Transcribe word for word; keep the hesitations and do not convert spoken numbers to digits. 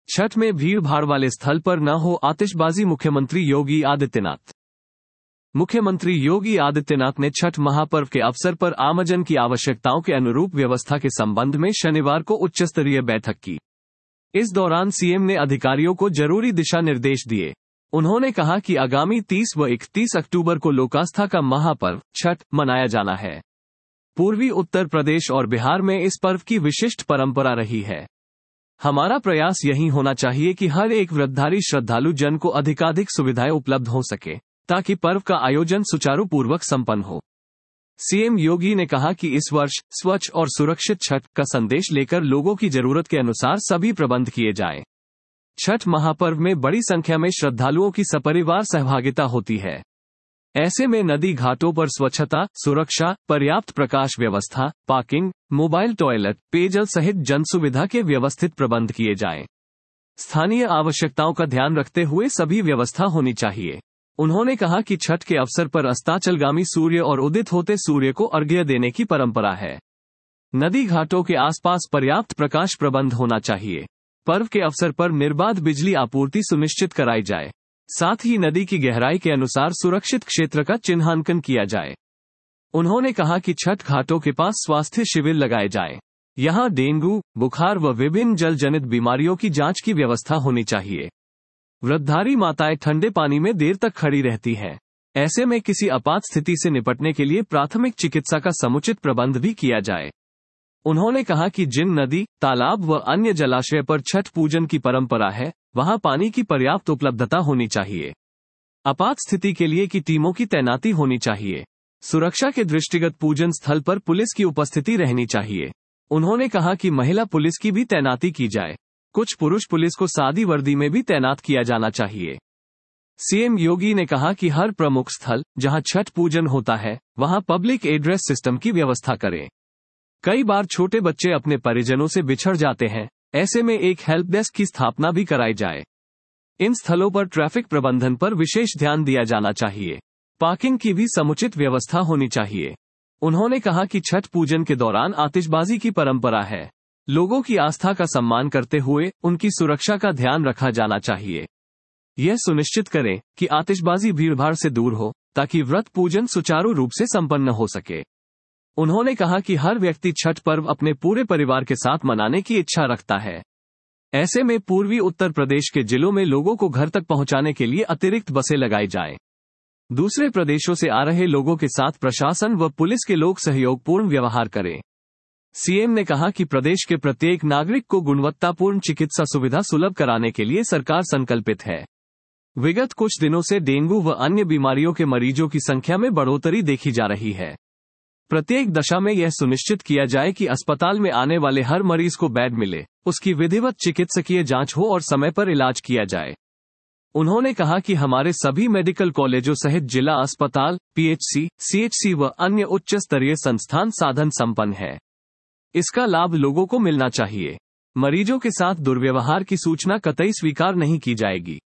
छठ में भीड़ भाड़ वाले स्थल पर न हो आतिशबाजी, मुख्यमंत्री योगी आदित्यनाथ। मुख्यमंत्री योगी आदित्यनाथ ने छठ महापर्व के अवसर पर आमजन की आवश्यकताओं के अनुरूप व्यवस्था के संबंध में शनिवार को उच्चस्तरीय बैठक की। इस दौरान सीएम ने अधिकारियों को जरूरी दिशा निर्देश दिए। उन्होंने कहा कि आगामी तीस व इकतीस अक्टूबर को लोकास्था का महापर्व छठ मनाया जाना है। पूर्वी उत्तर प्रदेश और बिहार में इस पर्व की विशिष्ट परंपरा रही है। हमारा प्रयास यही होना चाहिए कि हर एक व्रतधारी श्रद्धालु जन को अधिकाधिक सुविधाएं उपलब्ध हो सके, ताकि पर्व का आयोजन सुचारू पूर्वक संपन्न हो। सीएम योगी ने कहा कि इस वर्ष स्वच्छ और सुरक्षित छठ का संदेश लेकर लोगों की जरूरत के अनुसार सभी प्रबंध किए जाएं। छठ महापर्व में बड़ी संख्या में श्रद्धालुओं की सपरिवार सहभागिता होती है। ऐसे में नदी घाटों पर स्वच्छता, सुरक्षा, पर्याप्त प्रकाश व्यवस्था, पार्किंग, मोबाइल टॉयलेट, पेयजल सहित जन सुविधा के व्यवस्थित प्रबंध किए जाएं। स्थानीय आवश्यकताओं का ध्यान रखते हुए सभी व्यवस्था होनी चाहिए। उन्होंने कहा कि छठ के अवसर पर अस्ताचलगामी सूर्य और उदित होते सूर्य को अर्घ्य देने की परंपरा है। नदी घाटों के आसपास पर्याप्त प्रकाश प्रबंध होना चाहिए। पर्व के अवसर पर निर्बाध बिजली आपूर्ति सुनिश्चित कराई जाए। साथ ही नदी की गहराई के अनुसार सुरक्षित क्षेत्र का चिन्हांकन किया जाए। उन्होंने कहा कि छठ घाटों के पास स्वास्थ्य शिविर लगाए जाएं। यहां डेंगू, बुखार व विभिन्न जल जनित बीमारियों की जांच की व्यवस्था होनी चाहिए। व्रतधारी माताएं ठंडे पानी में देर तक खड़ी रहती हैं। ऐसे में किसी आपात स्थिति से निपटने के लिए प्राथमिक चिकित्सा का समुचित प्रबंध भी किया जाए। उन्होंने कहा कि जिन नदी, तालाब व अन्य जलाशय पर छठ पूजन की परंपरा है, वहां पानी की पर्याप्त उपलब्धता होनी चाहिए। आपात स्थिति के लिए की टीमों की तैनाती होनी चाहिए। सुरक्षा के दृष्टिगत पूजन स्थल पर पुलिस की उपस्थिति रहनी चाहिए। उन्होंने कहा कि महिला पुलिस की भी तैनाती की जाए। कुछ पुरुष पुलिस को सादी वर्दी में भी तैनात किया जाना चाहिए। सीएम योगी ने कहा कि हर प्रमुख स्थल जहां छठ पूजन होता है, वहां पब्लिक एड्रेस सिस्टम की व्यवस्था करें। कई बार छोटे बच्चे अपने परिजनों से बिछड़ जाते हैं। ऐसे में एक हेल्प डेस्क की स्थापना भी कराई जाए। इन स्थलों पर ट्रैफिक प्रबंधन पर विशेष ध्यान दिया जाना चाहिए। पार्किंग की भी समुचित व्यवस्था होनी चाहिए। उन्होंने कहा कि छठ पूजन के दौरान आतिशबाजी की परंपरा है। लोगों की आस्था का सम्मान करते हुए उनकी सुरक्षा का ध्यान रखा जाना चाहिए। यह सुनिश्चित करें कि आतिशबाजी भीड़भाड़ से दूर हो, ताकि व्रत पूजन सुचारू रूप से संपन्न हो सके। उन्होंने कहा कि हर व्यक्ति छठ पर्व अपने पूरे परिवार के साथ मनाने की इच्छा रखता है। ऐसे में पूर्वी उत्तर प्रदेश के जिलों में लोगों को घर तक पहुंचाने के लिए अतिरिक्त बसें लगाई जाएं। दूसरे प्रदेशों से आ रहे लोगों के साथ प्रशासन व पुलिस के लोग सहयोगपूर्ण व्यवहार करें। सीएम ने कहा कि प्रदेश के प्रत्येक नागरिक को गुणवत्तापूर्ण चिकित्सा सुविधा सुलभ कराने के लिए सरकार संकल्पित है। विगत कुछ दिनों से डेंगू व अन्य बीमारियों के मरीजों की संख्या में बढ़ोतरी देखी जा रही है। प्रत्येक दशा में यह सुनिश्चित किया जाए कि अस्पताल में आने वाले हर मरीज को बेड मिले, उसकी विधिवत चिकित्सकीय जांच हो और समय पर इलाज किया जाए। उन्होंने कहा कि हमारे सभी मेडिकल कॉलेजों सहित जिला अस्पताल, पीएचसी, सीएचसी व अन्य उच्च स्तरीय संस्थान साधन संपन्न है। इसका लाभ लोगों को मिलना चाहिए। मरीजों के साथ दुर्व्यवहार की सूचना कतई स्वीकार नहीं की जाएगी।